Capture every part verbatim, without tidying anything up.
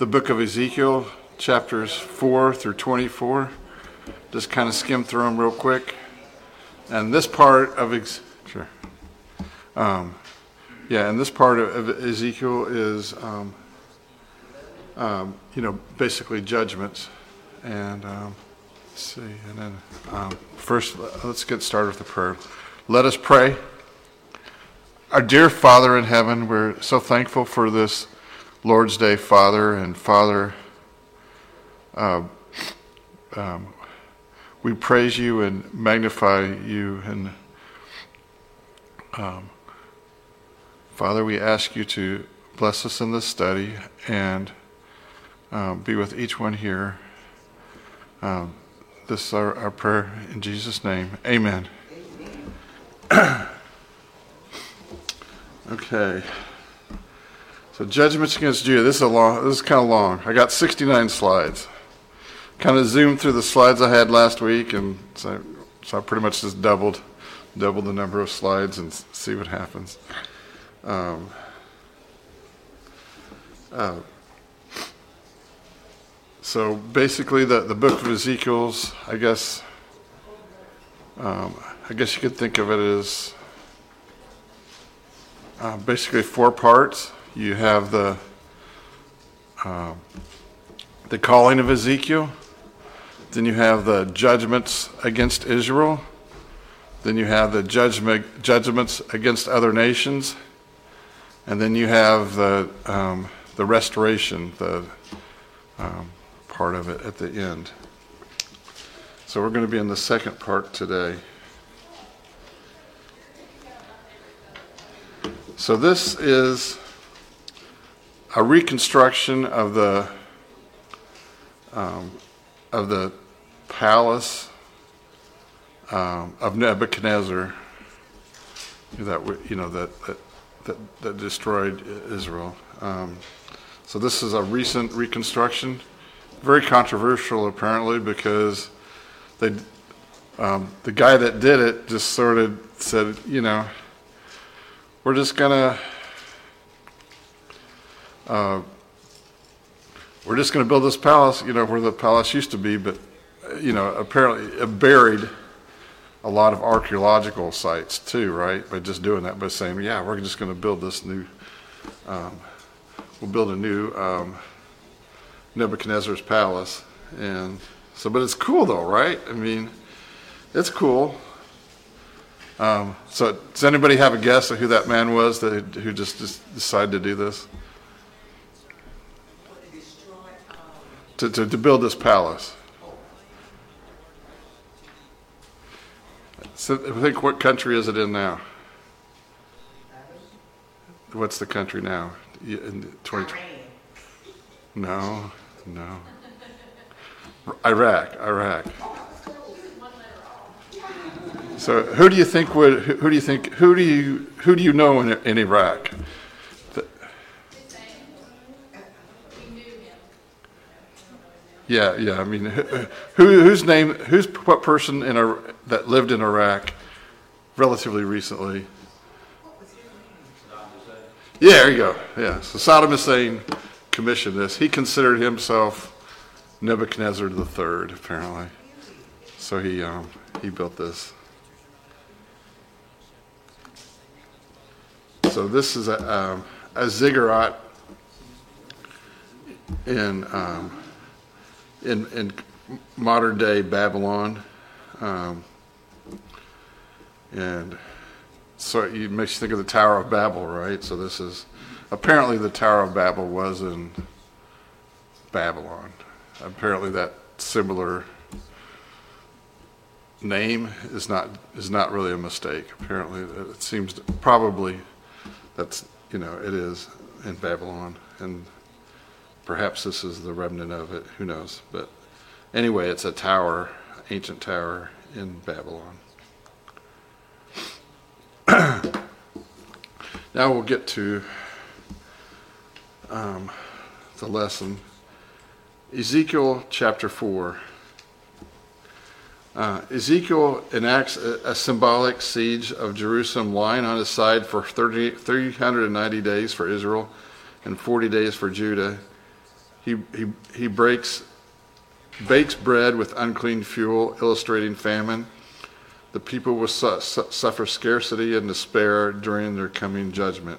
the book of Ezekiel, chapters four through twenty-four. Just kind of skim through them real quick. And this part of ex- sure, um, yeah, and this part of, of Ezekiel is, um, um, you know, basically judgments. And um, let's see, and then um, first, let's get started with the prayer. Let us pray. Our dear Father in heaven, we're so thankful for this Lord's Day, Father, and Father, uh, um, we praise you and magnify you, and um, Father, we ask you to bless us in this study and um, be with each one here. Um, this is our, our prayer in Jesus' name. Amen. Amen. Okay. So judgments against Judah. This is a long. This is kind of long. I got sixty-nine slides. Kind of zoomed through the slides I had last week, and so, so I pretty much just doubled, doubled the number of slides and see what happens. Um, uh, so basically, the the book of Ezekiel's, I guess, um, I guess you could think of it as uh, basically four parts. You have the uh, the calling of Ezekiel. Then you have the judgments against Israel. Then you have the judgment judgments against other nations. And then you have the um, the restoration, the um, part of it at the end. So we're going to be in the second part today. So this is a reconstruction of the um, of the palace um, of Nebuchadnezzar, that you know that that that, that destroyed Israel. Um, so this is a recent reconstruction, very controversial apparently, because they um, the guy that did it just sort of said, you know, we're just gonna. Uh, we're just going to build this palace, you know, where the palace used to be, but, you know, apparently it buried a lot of archaeological sites too, right? By just doing that, by saying, yeah, we're just going to build this new, um, we'll build a new um, Nebuchadnezzar's palace. And so, but it's cool though, right? I mean, it's cool. Um, so does anybody have a guess of who that man was that who just, just decided to do this? To, to, to build this palace. So I think, what country is it in now? What's the country now? In twenty twenty? No, no. Iraq, Iraq. So who do you think would? Who, who do you think? Who do you? Who do you know in, in Iraq? Yeah, yeah. I mean, who, whose name? Who's what person in a that lived in Iraq relatively recently? Yeah, there you go. Yeah. So Saddam Hussein commissioned this. He considered himself Nebuchadnezzar the Third, apparently. So he um, he built this. So this is a, um, a ziggurat in. Um, In, in modern day Babylon, um, and so it makes you think of the Tower of Babel, right? So this is apparently the Tower of Babel was in Babylon. Apparently that similar name is not is not really a mistake. Apparently it seems to, probably that's you know it is in Babylon, and perhaps this is the remnant of it, who knows. But anyway, it's a tower, ancient tower in Babylon. Now we'll get to um, the lesson. Ezekiel chapter four. Uh, Ezekiel enacts a, a symbolic siege of Jerusalem, lying on his side for thirty, three hundred ninety days for Israel and forty days for Judah. He, he, he breaks, bakes bread with unclean fuel, illustrating famine. The people will su- su- suffer scarcity and despair during their coming judgment.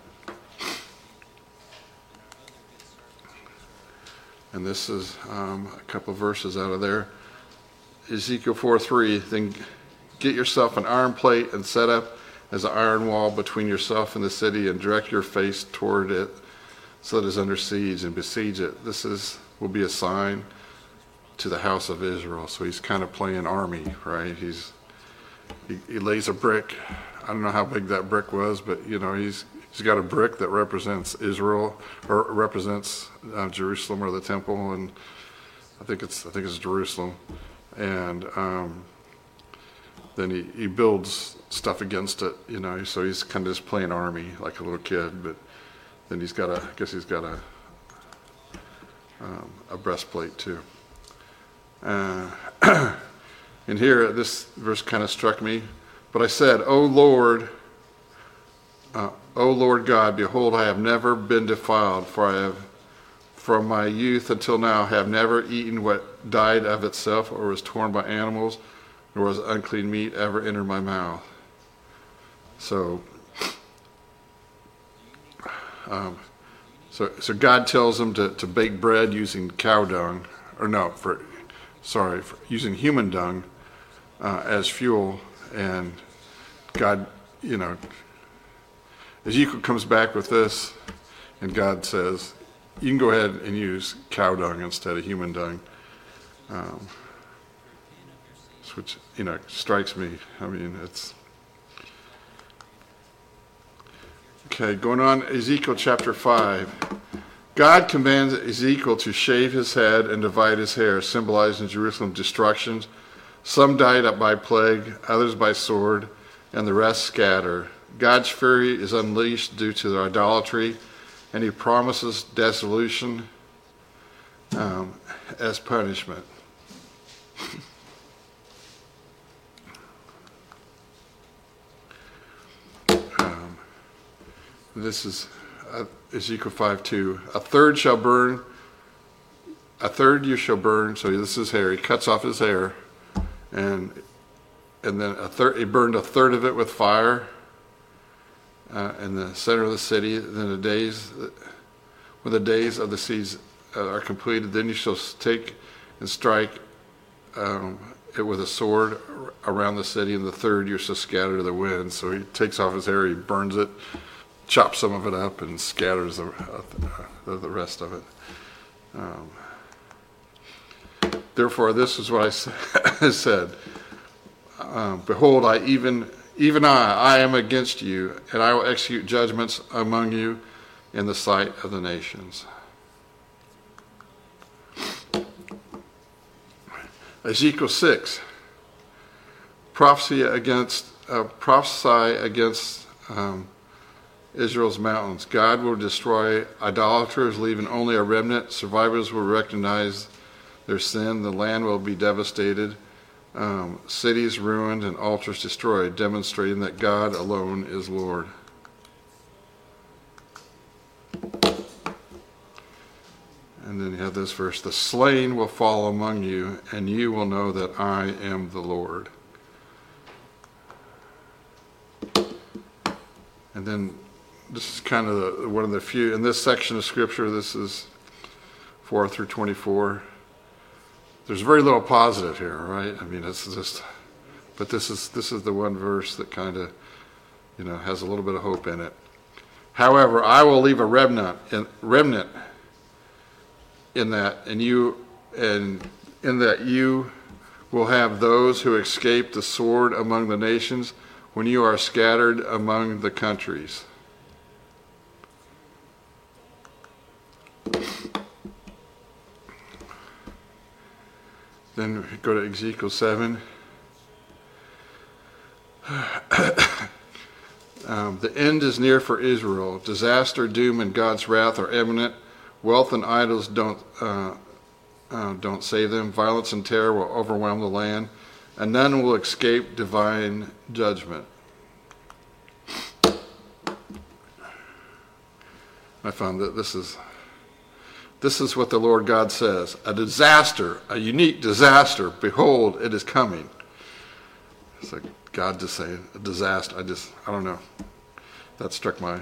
And this is um, a couple of verses out of there. Ezekiel four three, then get yourself an iron plate and set up as an iron wall between yourself and the city, and direct your face toward it so that it is under siege, and besiege it. This is will be a sign to the house of Israel. So he's kind of playing army, right? He's he, he lays a brick. I don't know how big that brick was, but you know he's he's got a brick that represents Israel, or represents uh, Jerusalem or the temple, and I think it's I think it's Jerusalem. And um, then he, he builds stuff against it, you know, so he's kind of just playing army like a little kid, but then he's got a, I guess he's got a um, a breastplate too. Uh, and here, this verse kind of struck me, but I said, O Lord, uh, O Lord God, behold, I have never been defiled, for I have from my youth until now have never eaten what died of itself or was torn by animals, nor was unclean meat ever entered my mouth. So, um, so, so God tells them to, to bake bread using cow dung, or no, for, sorry, for using human dung uh, as fuel. And God, you know, Ezekiel comes back with this, and God says, you can go ahead and use cow dung instead of human dung. Um, which, you know, strikes me. I mean, it's... Okay, going on, Ezekiel chapter five. God commands Ezekiel to shave his head and divide his hair, symbolizing Jerusalem's destructions. Some died up by plague, others by sword, and the rest scatter. God's fury is unleashed due to their idolatry, and he promises dissolution um, as punishment. um, this is uh, Ezekiel five two. A third shall burn, a third you shall burn, so this is hair. He cuts off his hair, and and then a third, he burned a third of it with fire uh, in the center of the city. Then the days, when the days of the siege uh, are completed, then you shall take and strike um, it with a sword around the city, and the third you shall scatter to the wind. So he takes off his hair, he burns it, chops some of it up, and scatters the, uh, the rest of it. Um, Therefore, this is what I said. Um, Behold, I even even I, I am against you, and I will execute judgments among you in the sight of the nations. Ezekiel six. Prophecy against uh, prophesy against um, Israel's mountains. God will destroy idolaters, leaving only a remnant. Survivors will recognize their sin. The land will be devastated, um, cities ruined, and altars destroyed, demonstrating that God alone is Lord. And then you have this verse, the slain will fall among you, and you will know that I am the Lord. And then this is kind of the, one of the few, in this section of Scripture, this is four through twenty-four. There's very little positive here, right? I mean, it's just, but this is this is the one verse that kind of, you know, has a little bit of hope in it. However, I will leave a remnant, in, remnant in that, and you, and in that you will have those who escape the sword among the nations when you are scattered among the countries. Then we go to Ezekiel seven. um, the end is near for Israel. Disaster, doom, and God's wrath are imminent. Wealth and idols don't uh, uh, don't save them. Violence and terror will overwhelm the land, and none will escape divine judgment. I found that this is this is what the Lord God says. A disaster, a unique disaster. Behold, it is coming. It's like God just saying, a disaster. I just, I don't know. That struck my...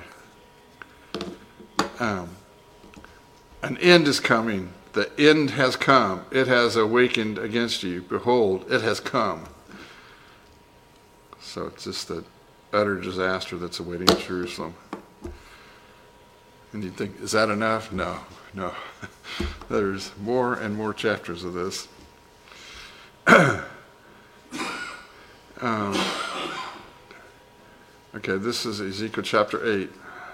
Um, an end is coming. The end has come. It has awakened against you. Behold, it has come. So it's just the utter disaster that's awaiting Jerusalem. And you think, is that enough? No, no. There's more and more chapters of this. um, okay, this is Ezekiel chapter eight.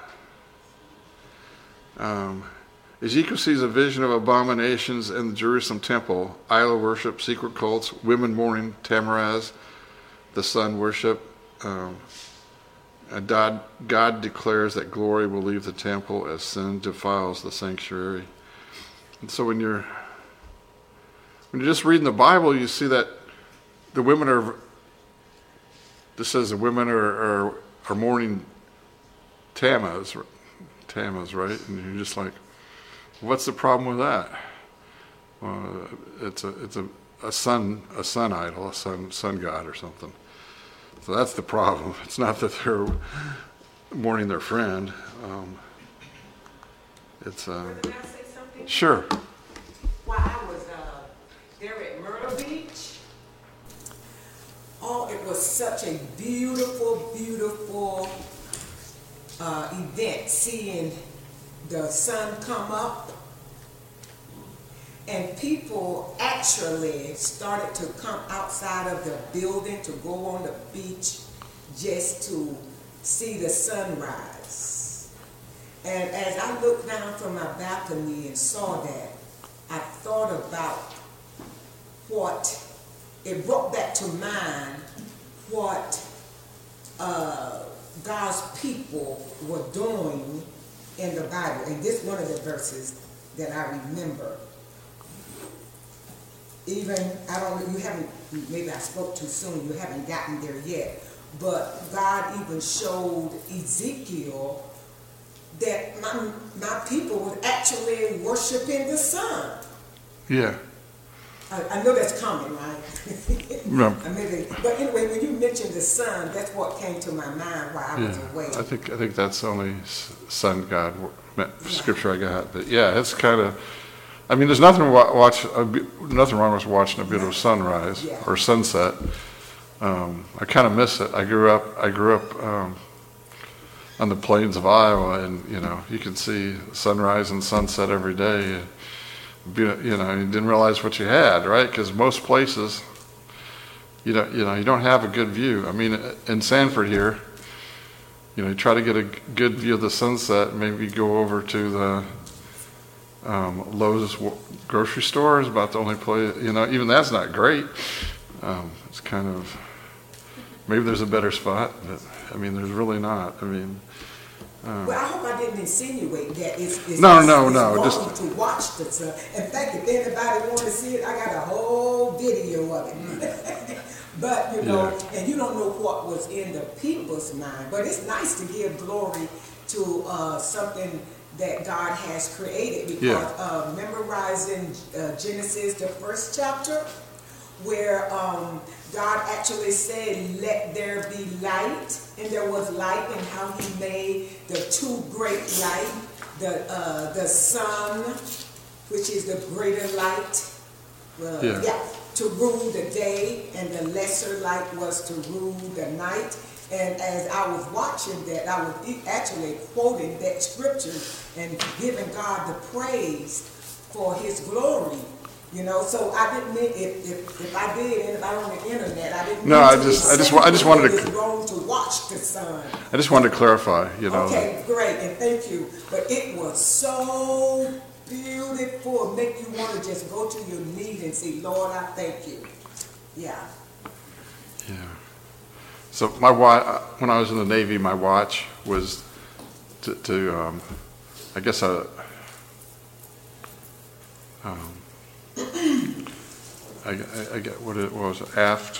Um, Ezekiel sees a vision of abominations in the Jerusalem temple, idol worship, secret cults, women mourning Tammuz, the sun worship. Um, and God, God declares that glory will leave the temple as sin defiles the sanctuary. And so when you're when you're just reading the Bible, you see that the women are. This says the women are are, are mourning Tammuz. Tammuz, right? And you're just like, what's the problem with that? Well, it's a it's a, a sun a sun idol, a sun sun god or something. So that's the problem. It's not that they're mourning their friend. Um, it's uh, Can I say something? Sure. While I was uh, there at Myrtle Beach, oh, it was such a beautiful, beautiful Uh, event, seeing the sun come up, and people actually started to come outside of the building to go on the beach just to see the sunrise. And as I looked down from my balcony and saw that, I thought about what, it brought back to mind what uh, God's people were doing in the Bible. And this is one of the verses that I remember. Even, I don't know, you haven't, maybe I spoke too soon, you haven't gotten there yet, but God even showed Ezekiel that my, my people were actually worshiping the sun. Yeah. I, I know that's coming, right? No. Maybe, but anyway, when you mentioned the sun, that's what came to my mind while I Yeah. was away. I think I think that's the only sun god scripture I got. But yeah, it's kind of. I mean, there's nothing wa- watch a, nothing wrong with watching a beautiful sunrise Yeah. or sunset. Um, I kind of miss it. I grew up. I grew up um, on the plains of Iowa, and you know, you can see sunrise and sunset every day. You know, you didn't realize what you had, right? Because most places, you know, you know, you don't have a good view. I mean, in Sanford here, you know, you try to get a good view of the sunset. Maybe go over to the um, Lowe's grocery store is about the only place. You know, even that's not great. Um, it's kind of maybe there's a better spot, but I mean, there's really not. I mean. Well, I hope I didn't insinuate that it's, it's, No, it's, no, it's no, wrong just- to watch the sun. In fact, if anybody want to see it, I got a whole video of it. But, you know, Yeah. and you don't know what was in the people's mind. But it's nice to give glory to uh, something that God has created. Because Yeah. uh, memorizing uh, Genesis, the first chapter, where um, God actually said, let there be light, and there was light, and how he made the two great light, the uh, the sun, which is the greater light, uh, Yeah. yeah, to rule the day, and the lesser light was to rule the night. And as I was watching that, I was e- actually quoting that scripture and giving God the praise for his glory. You know, so I didn't mean, if, if, if I did, anybody on the internet, I didn't No, mean I to just- I just wa- I just insinuate wanted to- it's wrong to watch the sun. I just wanted to clarify, you know. Okay, great, and thank you. But it was so beautiful, make you want to just go to your knees and say, Lord, I thank you. Yeah. Yeah. So my watch, when I was in the Navy, my watch was to, to um, I guess a, um, I, I, I get what it was, aft.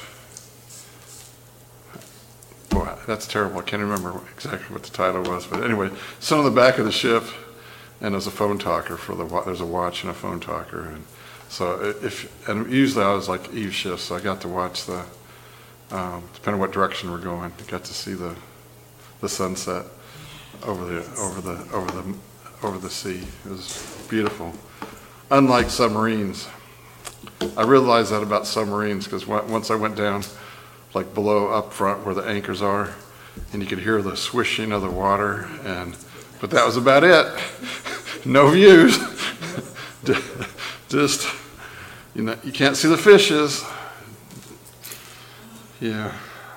Boy, that's terrible. I can't remember exactly what the title was, but anyway, some on the back of the ship, and there's a phone talker for the wa- there's a watch and a phone talker, and so if and usually I was like eve shift, so I got to watch the um, depending on what direction we're going, I got to see the the sunset over the over the over the over the sea. It was beautiful. Unlike submarines, I realized that about submarines because once I went down, like below up front where the anchors are, and you could hear the swishing of the water, and but that was about it. No views. Just, you know, you can't see the fishes. Yeah.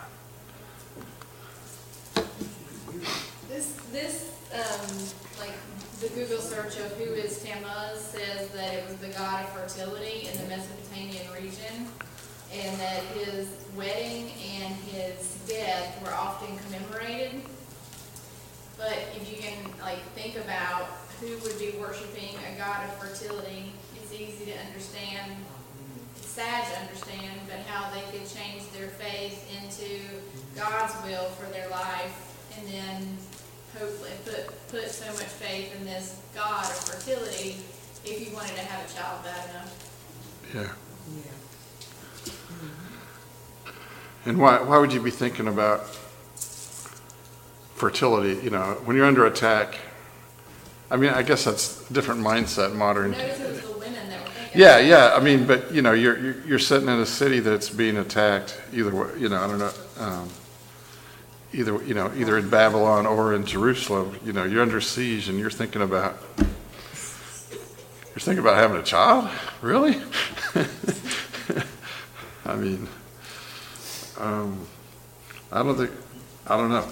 This, this, um, like the Google search of who is Tammuz says that it was the god of fertility in the Mesopotamian region, and that his wedding and his death were often commemorated. But if you can like think about who would be worshiping a god of fertility, it's easy to understand, it's sad to understand, but how they could change their faith into God's will for their life, and then hopefully put, put so much faith in this god of fertility if you wanted to have a child bad enough. Yeah. Yeah. And why why would you be thinking about fertility? You know, when you're under attack. I mean, I guess that's a different mindset, modern. Notice it was the women that were thinking. Yeah, yeah. I mean, but you know, you're you're, you're sitting in a city that's being attacked. Either way, you know, I don't know. Um, either you know, either in Babylon or in Jerusalem. You know, you're under siege, and you're thinking about you're thinking about having a child. Really? I mean, um, I don't think. I don't know.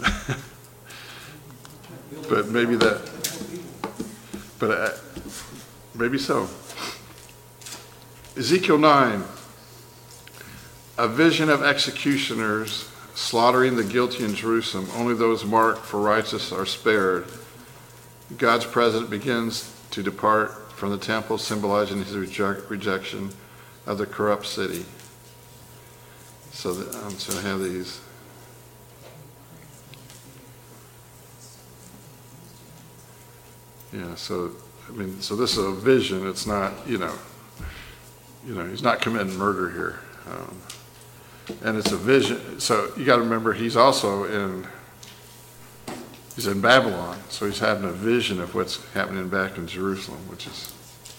But maybe that. But uh, maybe so. Ezekiel nine, a vision of executioners slaughtering the guilty in Jerusalem. Only those marked for righteousness are spared. God's presence begins to depart from the temple, symbolizing his reject, rejection of the corrupt city. So, that, um, so I have these. Yeah, so, I mean, so this is a vision. It's not, you know, you know, he's not committing murder here. Um, and it's a vision. So you got to remember, he's also in, he's in Babylon. So he's having a vision of what's happening back in Jerusalem, which is,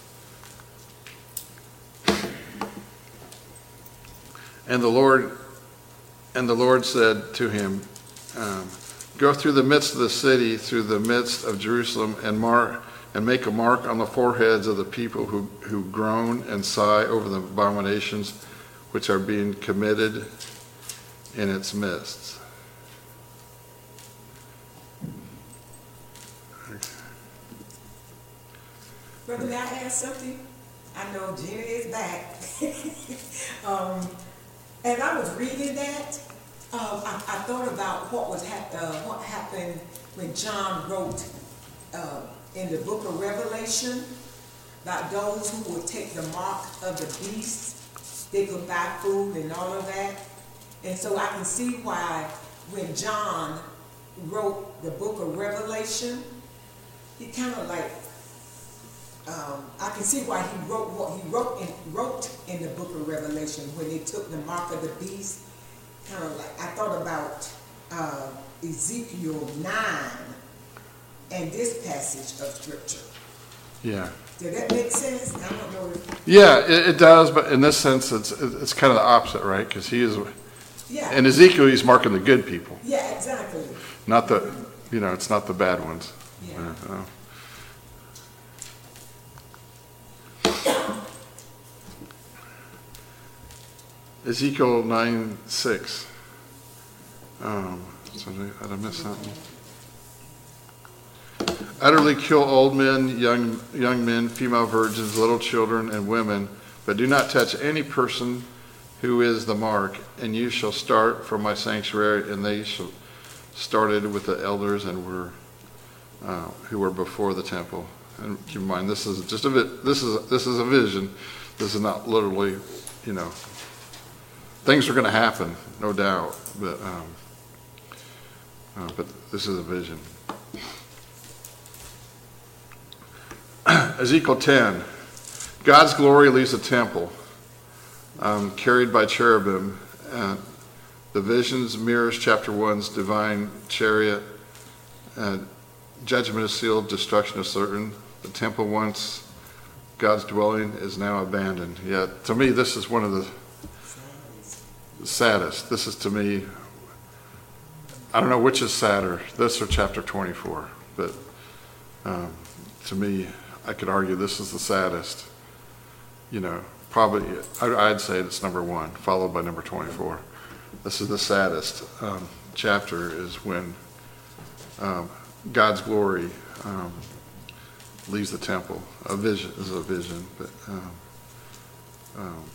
and the Lord, and the Lord said to him, um, go through the midst of the city, through the midst of Jerusalem, and mark and make a mark on the foreheads of the people who, who groan and sigh over the abominations which are being committed in its midst. Brother, may I add something? I know Gina is back. um, as I was reading that, um, I, I thought about what was hap- uh, what happened when John wrote uh, in the book of Revelation about those who would take the mark of the beast, they could buy food and all of that. And so I can see why when John wrote the book of Revelation, he kind of like, um, I can see why he wrote what he wrote in, wrote in the book of Revelation when they took the mark of the beast. Kind of like, I thought about uh, Ezekiel nine and this passage of scripture. Yeah. Did that make sense? I don't know if... Yeah, it, it does, but in this sense, it's it's kind of the opposite, right? Because he is, Yeah. in Ezekiel, he's marking the good people, Yeah, exactly. not the, you know, it's not the bad ones. Yeah. Uh, uh. Ezekiel nine six. Um, so did I, did I miss something? Utterly kill old men, young young men, female virgins, little children, and women, but do not touch any person who is the mark, and you shall start from my sanctuary. And they shall started with the elders and were uh, who were before the temple. And keep in mind, this is just a bit. This is this is a vision. This is not literally, you know. Things are going to happen, no doubt, but um, uh, but this is a vision. Ezekiel ten. God's glory leaves the temple, um, carried by cherubim. Uh, the visions mirrors chapter one's divine chariot. Uh, judgment is sealed, destruction is certain. The temple once God's dwelling is now abandoned. Yeah, to me, this is one of the saddest. This is, to me, I don't know which is sadder, this or chapter twenty-four, but um, to me, I could argue this is the saddest. You know, probably, I'd say it's number one, followed by number twenty-four. This is the saddest um, chapter, is when um, God's glory um, leaves the temple. A vision is a vision, but um, um,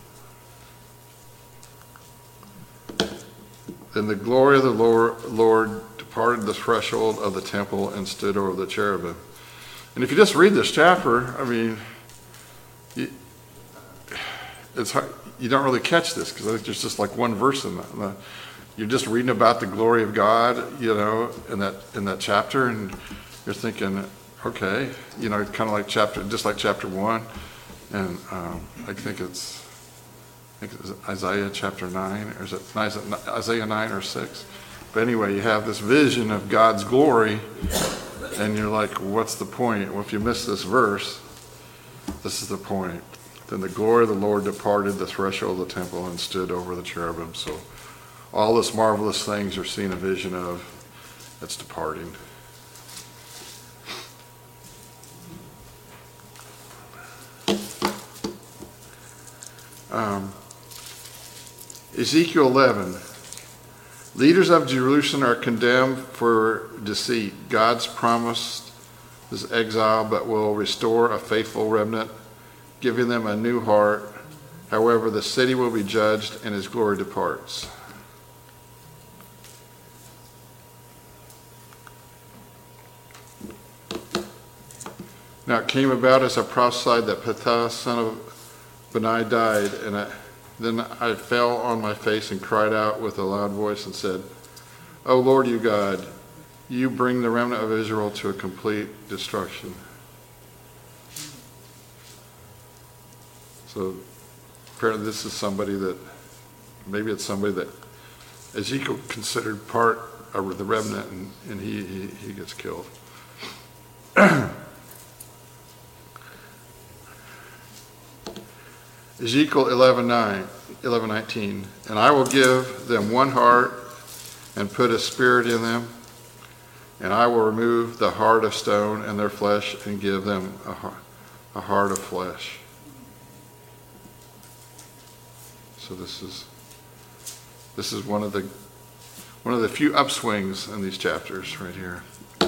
then the glory of the Lord, Lord departed the threshold of the temple and stood over the cherubim. And if you just read this chapter, I mean, you, it's hard, you don't really catch this, because I think there's just like one verse in that. In the, you're just reading about the glory of God, you know, in that in that chapter, and you're thinking, okay, you know, kind of like chapter, just like chapter one, and um, I think it's, I think it's Isaiah chapter nine, or is it Isaiah nine or six? But anyway, you have this vision of God's glory, and you're like, what's the point? Well, if you miss this verse, this is the point. Then the glory of the Lord departed the threshold of the temple and stood over the cherubim. So all this marvelous things you're seeing a vision of, it's departing. Um, Ezekiel eleven. Leaders of Jerusalem are condemned for deceit. God's promised is exile, but will restore a faithful remnant, giving them a new heart. However, the city will be judged and his glory departs. Now it came about as I prophesied that Petah, son of Benai, died, and I, then I fell on my face and cried out with a loud voice and said, O Lord, you God, you bring the remnant of Israel to a complete destruction. So apparently this is somebody that, maybe it's somebody that Ezekiel considered part of the remnant, and, and he, he, he gets killed. Ezekiel eleven nineteen, and I will give them one heart and put a spirit in them, and I will remove the heart of stone and their flesh and give them a heart, a heart of flesh. So this is this is one of the one of the few upswings in these chapters right here.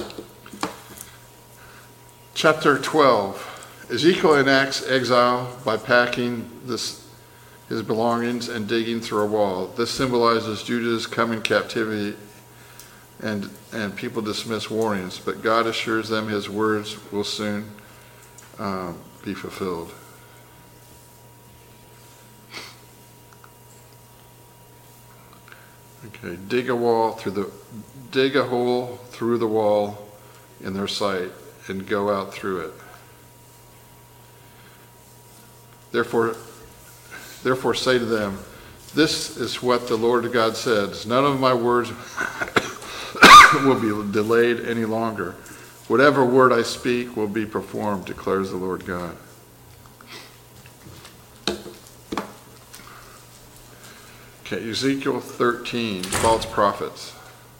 Chapter twelve. Ezekiel enacts exile by packing this, his belongings and digging through a wall. This symbolizes Judah's coming captivity, and, and people dismiss warnings, but God assures them his words will soon um, be fulfilled. Okay, dig a wall through the, dig a hole through the wall in their sight and go out through it. Therefore, therefore say to them, this is what the Lord God says. None of my words will be delayed any longer. Whatever word I speak will be performed, declares the Lord God. Okay, Ezekiel thirteen, false prophets.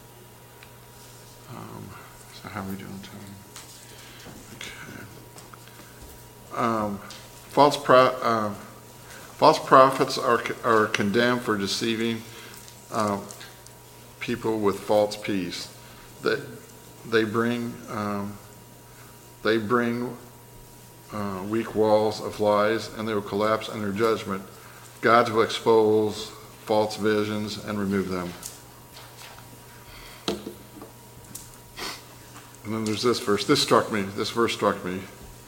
Um, so how are we doing time? Okay. Um, False, pro, uh, false prophets are, are condemned for deceiving uh, people with false peace. They, they bring, um, they bring uh, weak walls of lies, and they will collapse under judgment. God will expose false visions and remove them. And then there's this verse. This struck me. This verse struck me.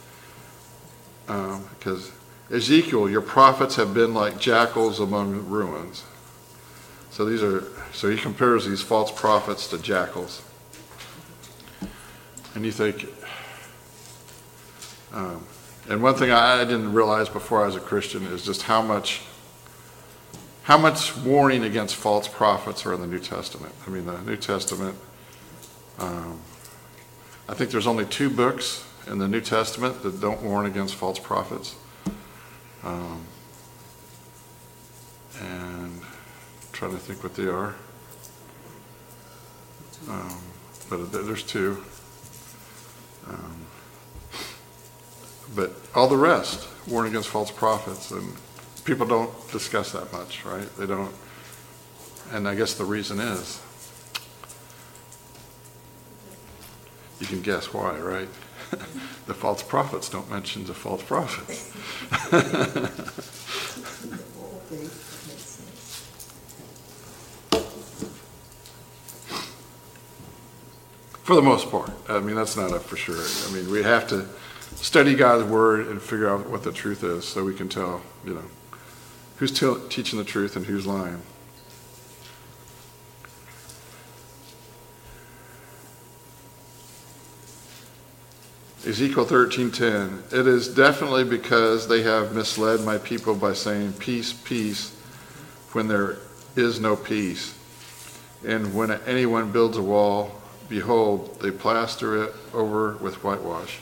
Um, because Ezekiel, your prophets have been like jackals among ruins. So these are, so he compares these false prophets to jackals. And you think, um, and one thing I, I didn't realize before I was a Christian is just how much, how much warning against false prophets are in the New Testament. I mean, the New Testament, um, I think there's only two books in the New Testament that don't warn against false prophets. Um, and I'm trying to think what they are. Um, but there's two. Um, but all the rest warn against false prophets, and people don't discuss that much, right? They don't. And I guess the reason is, you can guess why, right? The false prophets don't mention the false prophets. For the most part. I mean, that's not a for sure. I mean, we have to study God's word and figure out what the truth is so we can tell, you know, who's t- teaching the truth and who's lying. Ezekiel thirteen ten. It is definitely because they have misled my people by saying peace, peace, when there is no peace. And when anyone builds a wall, behold, they plaster it over with whitewash.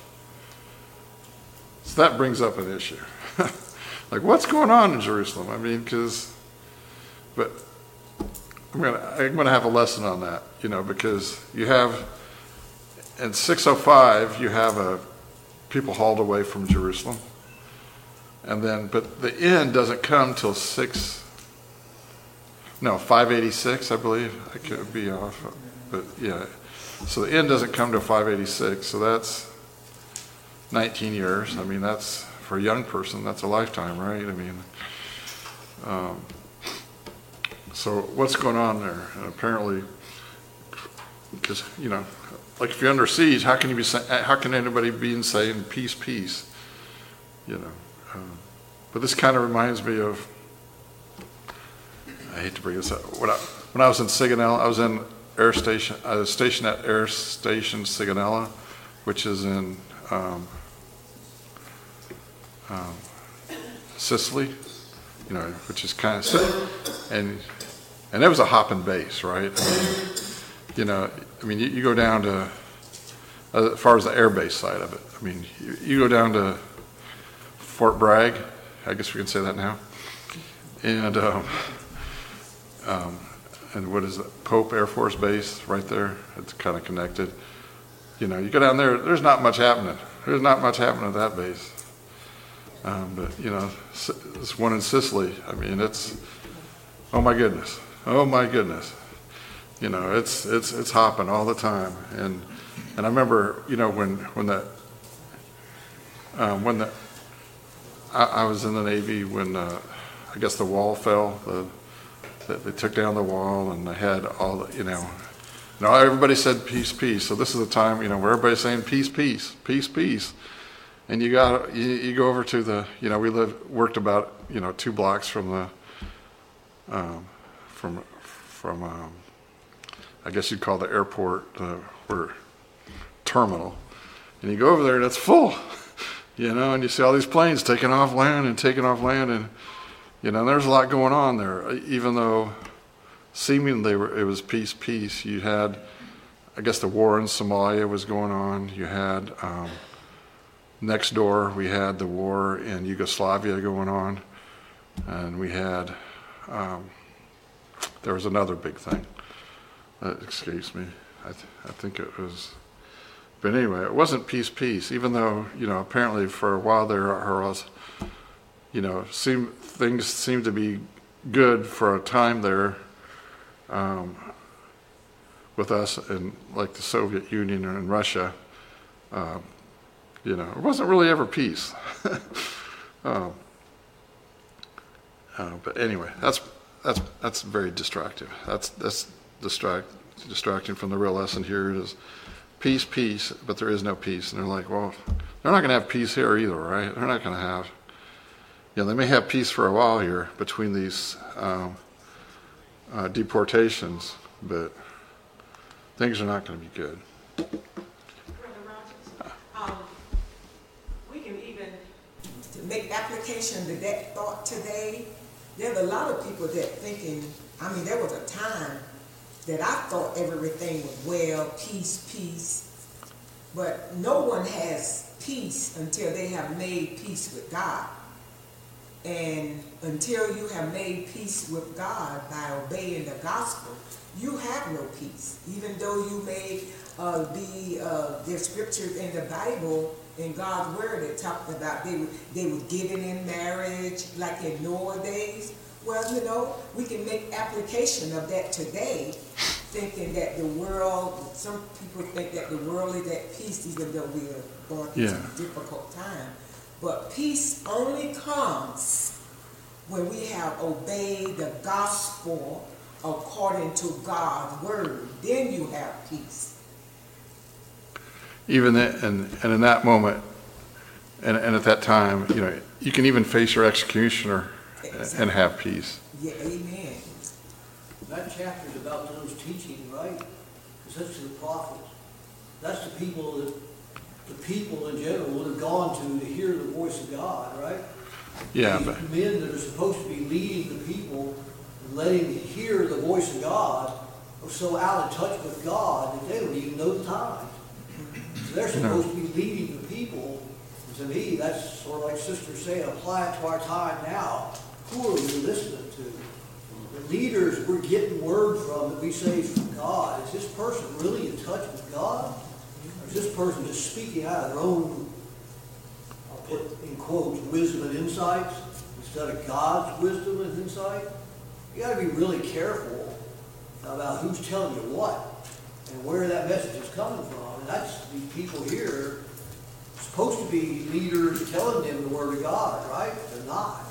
So that brings up an issue. Like, what's going on in Jerusalem? I mean, because, but I'm gonna I'm gonna have a lesson on that, you know, because you have in six oh five you have a people hauled away from Jerusalem, and then but the end doesn't come till six. No, five eighty-six, I believe. I could be off, but yeah. So the end doesn't come to five eighty-six, so that's nineteen years. I mean, that's, for a young person, that's a lifetime, right? I mean, um, so what's going on there? And apparently, because, you know, like if you're under siege, how can you be, how can anybody be saying peace, peace? You know, um, but this kind of reminds me of, I hate to bring this up, when I, when I was in Sigonella, I was in Air Station. I was stationed at Air Station Sigonella, which is in um, um, Sicily. You know, which is kind of, and and it was a hopping base, right? I mean, you know, I mean, you, you go down to as far as the air base side of it. I mean, you, you go down to Fort Bragg. I guess we can say that now. And um, um, and what is it, Pope Air Force Base right there. It's kind of connected. You know, you go down there, there's not much happening. There's not much happening at that base. Um, but, you know, this one in Sicily, I mean, it's, oh my goodness. Oh my goodness. You know, it's it's it's hopping all the time. And and I remember, you know, when, when that, um, when the, I, I was in the Navy when, uh, I guess the wall fell, the, they took down the wall, and they had all the, you know, you know, everybody said peace, peace. So this is the time, you know, where everybody's saying peace, peace, peace, peace. And you got, you, you go over to the, you know, we lived, worked about, you know, two blocks from the, um, from, from, um, I guess you'd call the airport, uh, or terminal. And you go over there and it's full, you know, and you see all these planes taking off land and taking off land, and, you know, there's a lot going on there. Even though seemingly it was peace, peace, you had, I guess the war in Somalia was going on. You had, um, next door, we had the war in Yugoslavia going on. And we had, um, there was another big thing. Uh, excuse me. I, th- I think it was, but anyway, it wasn't peace, peace, even though, you know, apparently for a while there was, you know, seem, things seemed to be good for a time there, um, with us and like the Soviet Union and Russia. Uh, you know, it wasn't really ever peace. um, uh, but anyway, that's that's that's very distracting. That's that's distract distracting from the real lesson here. It is peace, peace, but there is no peace. And they're like, well, they're not going to have peace here either, right? They're not going to have. You know, they may have peace for a while here between these um, uh, deportations, but things are not going to be good. Brother Rogers, um, we can even application to that thought today, there's a lot of people that thinking, I mean, there was a time that I thought everything was well, peace, peace. But no one has peace until they have made peace with God. And until you have made peace with God by obeying the gospel, you have no peace. Even though you may uh, be, uh, there's scriptures in the Bible, in God's word, that talked about they were, they were given in marriage, like in Noah days. Well, you know, we can make application of that today, thinking that the world, some people think that the world is at peace even though we are going through Yeah. a difficult time. But peace only comes when we have obeyed the gospel according to God's word. Then you have peace. Even that, and, and in that moment, and, and at that time, you know, you can even face your executioner and have peace. Yeah, amen. That chapter is about those teaching, right? Because that's to the prophets. That's the people that the people in general would have gone to to hear the voice of God, right? Yeah, These but men that are supposed to be leading the people and letting them hear the voice of God are so out of touch with God that they don't even know the time. So they're supposed to be leading the people. And to me, that's sort of like Sister saying, apply it to our time now. Who are we listening to? The leaders we're getting word from that we say is from God. Is this person really in touch with God? Or is this person just speaking out of their own, I'll put in quotes, wisdom and insights, instead of God's wisdom and insight? You got to be really careful about who's telling you what and where that message is coming from. And that's these people here supposed to be leaders telling them the word of God, right? They're not.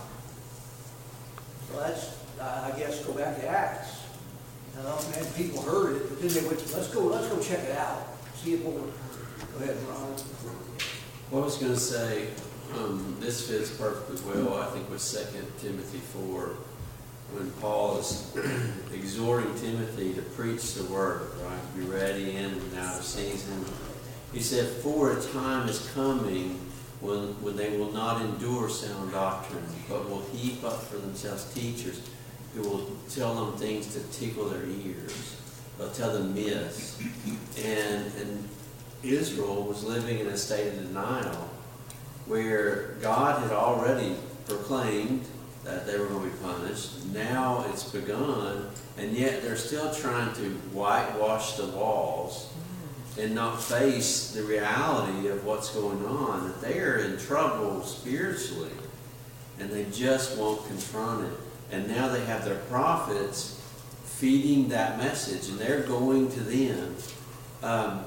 So that's, I guess, go back to Acts. You know, man, people heard it, but then they went, let's go, let's go check it out. See if we'll, go ahead, Ron. Well, I was going to say, um, this fits perfectly well, I think, with Second Timothy four, when Paul is exhorting Timothy to preach the word, right? Be ready in and out of season. He said, for a time is coming when, when they will not endure sound doctrine, but will heap up for themselves teachers who will tell them things to tickle their ears. They'll tell them myths. And, and Israel was living in a state of denial where God had already proclaimed that they were going to be punished. Now it's begun, and yet they're still trying to whitewash the walls and not face the reality of what's going on, that they are in trouble spiritually, and they just won't confront it. And now they have their prophets feeding that message, and they're going to them. Um,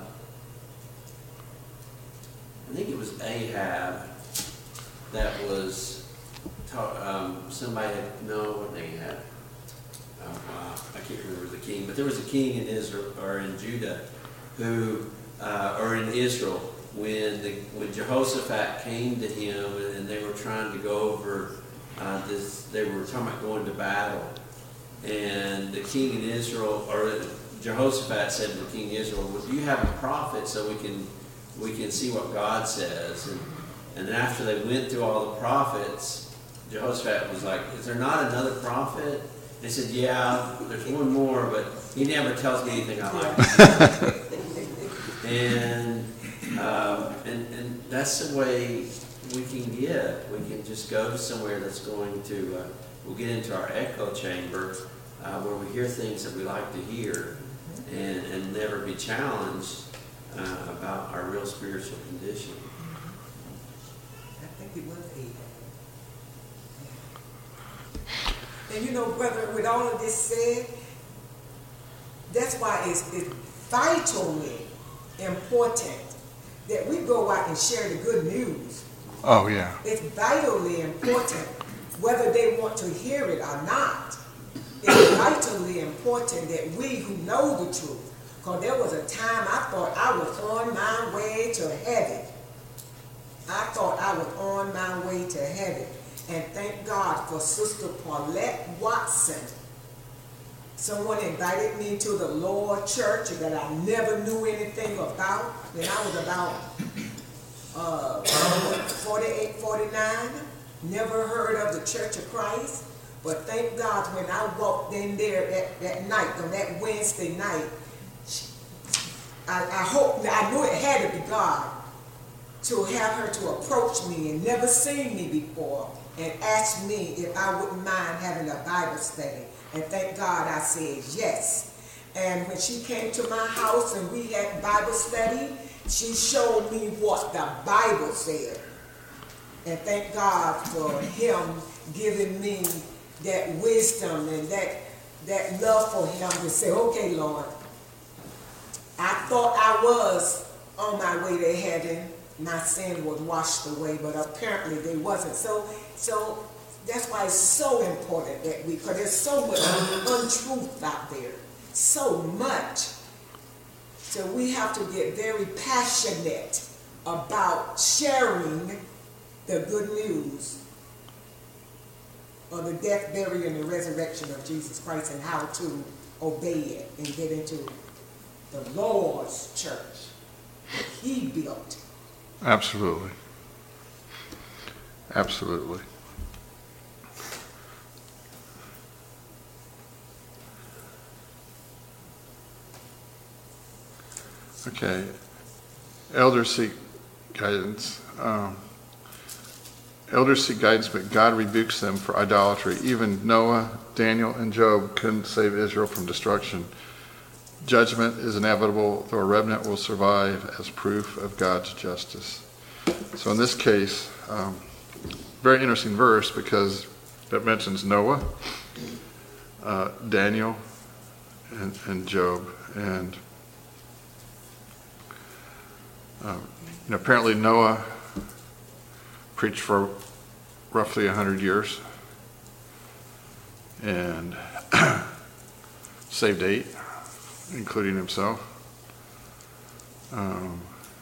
I think it was Ahab that was, ta- um, somebody had, no, what Ahab? Oh, wow, I can't remember the king, but there was a king in Israel, or in Judah, who, uh, or in Israel, when the, when Jehoshaphat came to him and they were trying to go over uh, this, they were talking about going to battle, and the king in Israel, or Jehoshaphat said to the king in Israel, well, do you have a prophet so we can we can see what God says? And, and then after they went through all the prophets, Jehoshaphat was like, is there not another prophet? They said, yeah, there's one more, but he never tells me anything I like. And, um, and and that's the way we can get. We can just go to somewhere that's going to, uh, we'll get into our echo chamber uh, where we hear things that we like to hear and, and never be challenged uh, about our real spiritual condition. I think it was eight. And you know, brother, with all of this said, that's why it's, it's vitally important that we go out and share the good news. oh yeah, It's vitally important whether they want to hear it or not. It's vitally important that we who know the truth, because there was a time I thought I was on my way to heaven. I thought I was on my way to heaven. And thank God for Sister Paulette Watson. Someone invited me to the Lord Church that I never knew anything about. When I was about uh, forty-eight, forty-nine. never heard of the Church of Christ. But thank God when I walked in there that, that night, on that Wednesday night, I, I hope, I knew it had to be God, to have her to approach me and never seen me before and ask me if I wouldn't mind having a Bible study. And thank God I said yes. And when she came to my house and we had Bible study, she showed me what the Bible said. And thank God for him giving me that wisdom and that, that love for him to say, okay, Lord, I thought I was on my way to heaven. My sin was washed away, but apparently they wasn't. So, so that's why it's so important that we, because there's so much untruth out there, so much. So we have to get very passionate about sharing the good news of the death, burial, and the resurrection of Jesus Christ and how to obey it and get into the Lord's church that he built. Absolutely. Absolutely. Okay. Elders seek guidance. Um, elders seek guidance, but God rebukes them for idolatry. Even Noah, Daniel, and Job couldn't save Israel from destruction. Judgment is inevitable, though a remnant will survive as proof of God's justice. So in this case, um, very interesting verse because that mentions Noah, uh, Daniel, and, and Job. And uh, you know, apparently Noah preached for roughly one hundred years and saved eight, including himself. Um,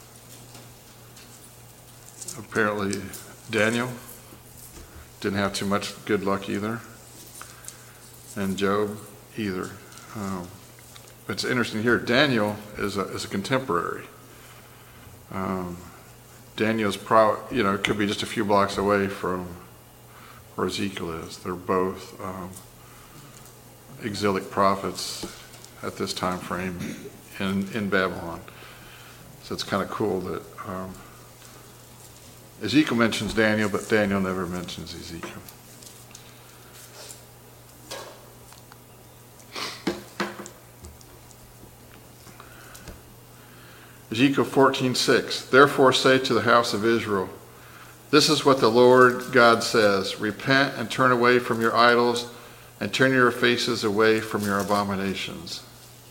apparently Daniel didn't have too much good luck either, and Job either. Um, but it's interesting here, Daniel is a, is a contemporary. Um, Daniel's probably, you know, could be just a few blocks away from where Ezekiel is. They're both um, exilic prophets at this time frame in, in Babylon. So it's kind of cool that um, Ezekiel mentions Daniel, but Daniel never mentions Ezekiel. Ezekiel fourteen six, therefore say to the house of Israel, this is what the Lord God says, repent and turn away from your idols and turn your faces away from your abominations.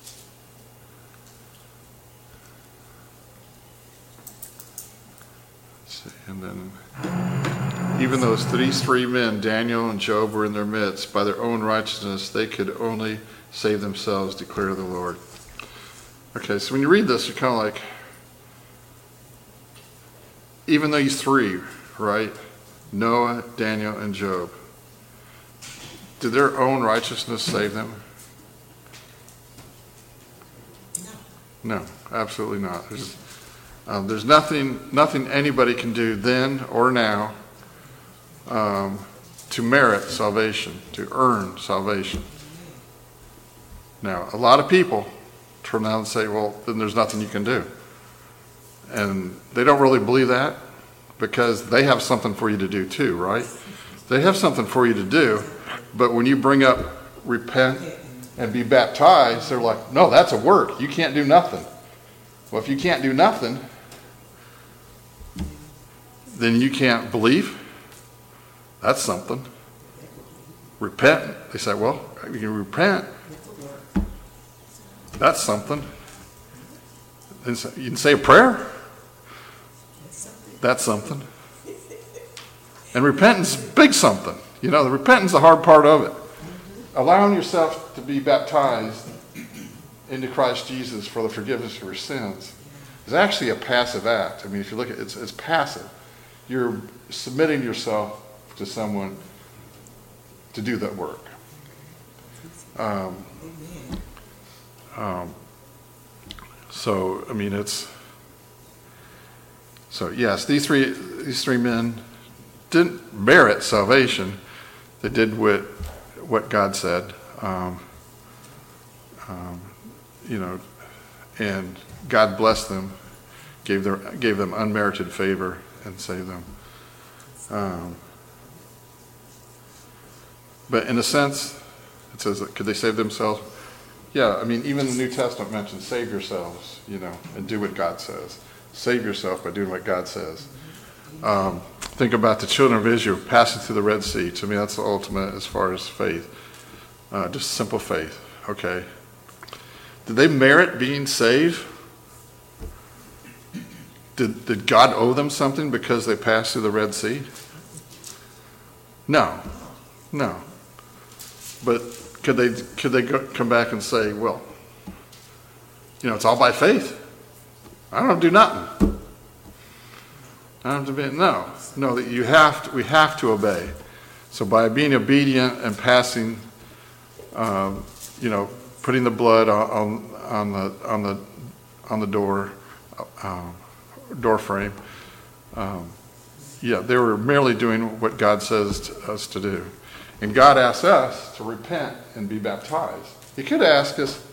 Let's see, and then even those these three men, Daniel and Job, were in their midst. By their own righteousness, they could only save themselves, declare the Lord. Okay, so when you read this, you're kind of like, even these three, right? Noah, Daniel, and Job. Did their own righteousness save them? No. No, absolutely not. There's, um, there's nothing, nothing anybody can do then or now um, to merit salvation, to earn salvation. Now, a lot of people turn around and say, well, then there's nothing you can do. And they don't really believe that because they have something for you to do too, right? They have something for you to do, but when you bring up repent and be baptized, they're like, no, that's a work. You can't do nothing. Well, if you can't do nothing, then you can't believe. That's something. Repent. They say, well, you can repent. That's something. You can say a prayer. That's something. And repentance is big something. You know, the repentance is the hard part of it. Allowing yourself to be baptized into Christ Jesus for the forgiveness of your sins is actually a passive act. I mean, if you look at it, it's, it's passive. You're submitting yourself to someone to do that work. Um, Um, so, I mean, it's, so yes, these three, these three men, didn't merit salvation. They did what what God said, um, um, you know, and God blessed them, gave their gave them unmerited favor, and saved them. Um, but in a sense, it says, could they save themselves? Yeah, I mean, even the New Testament mentions save yourselves, you know, and do what God says. Save yourself by doing what God says. Um, think about the children of Israel passing through the Red Sea. To me, that's the ultimate as far as faith. Uh, just simple faith. Okay. Did they merit being saved? Did, did God owe them something because they passed through the Red Sea? No. No. But could they could they go, come back and say, well, you know, it's all by faith. I don't have to do nothing. I don't have to be, no. No, that you have to, we have to obey. So by being obedient and passing, um, you know, putting the blood on, on the on the on the door um, door frame, um, yeah, they were merely doing what God says to us to do. And God asks us to repent and be baptized. He could ask us,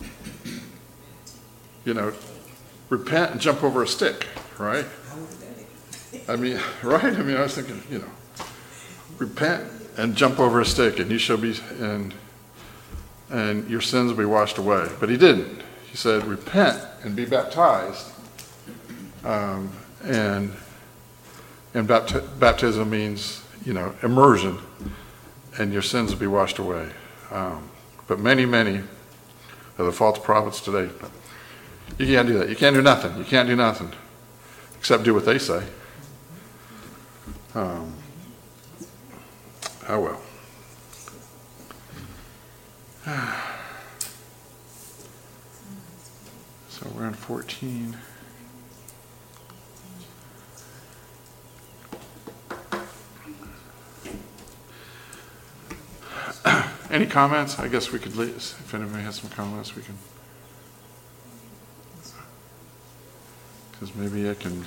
you know, repent and jump over a stick, right? I mean, right? I mean, I was thinking, you know, repent and jump over a stick, and you shall be, and and your sins will be washed away. But he didn't. He said, repent and be baptized. Um, and and bapti- baptism means, you know, immersion, and your sins will be washed away. Um, but many, many are the false prophets today. You can't do that. You can't do nothing. You can't do nothing except do what they say. Um, oh well. So we're on fourteen. Any comments? I guess we could leave. If anybody has some comments, we can. Because maybe I can.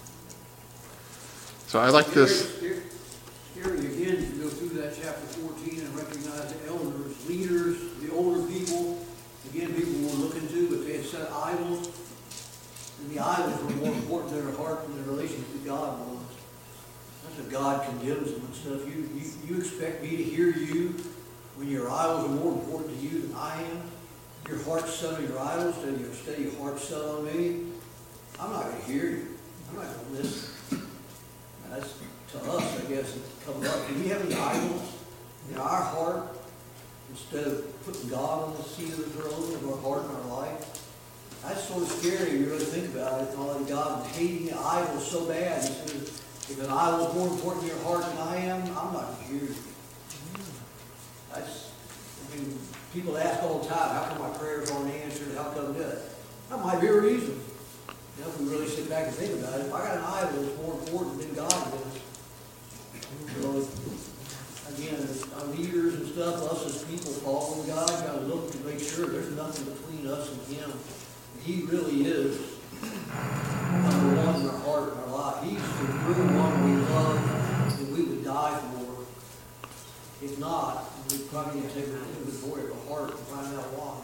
So I like this. Scary scary again to go through that chapter fourteen and recognize the elders, leaders, the older people. Again, people were looking to, but they had set idols. And the idols were more important to their heart than their relationship with God was. That's what God condemns them and stuff. You, you, you expect me to hear you when your idols are more important to you than I am? Your heart's set on your idols, instead of your steady heart set on me? I'm not going to hear you. I'm not going to listen. And that's to us, I guess, it comes up. Do we have any idols in our heart instead of putting God on the seat of the throne of our heart and our life? That's sort of scary if you really think about it. Calling God and hating the idols so bad. He says, if an idol is more important in your heart than I am, I'm not going to hear you. That's, I mean, people ask all the time, how come my prayers aren't answered? How come that? That might be a reason. You know, if we really sit back and think about it, if I got an idol that's more important than God is, so, again, our leaders and stuff, us as people following God, got to look to make sure there's nothing between us and Him. He really is number one in our heart and our life. He's the real one we love and we would die for. If not, we probably need to take an inventory of our heart and find out why.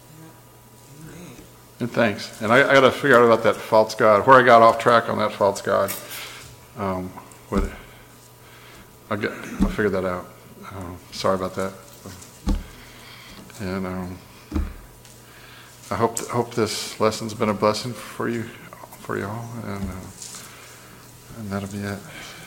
And thanks. And I, I got to figure out about that false god. Where I got off track on that false god. Um, what, I'll get. I'll figure that out. Um, sorry about that. And um, I hope hope this lesson's been a blessing for you, for y'all. And uh, and that'll be it.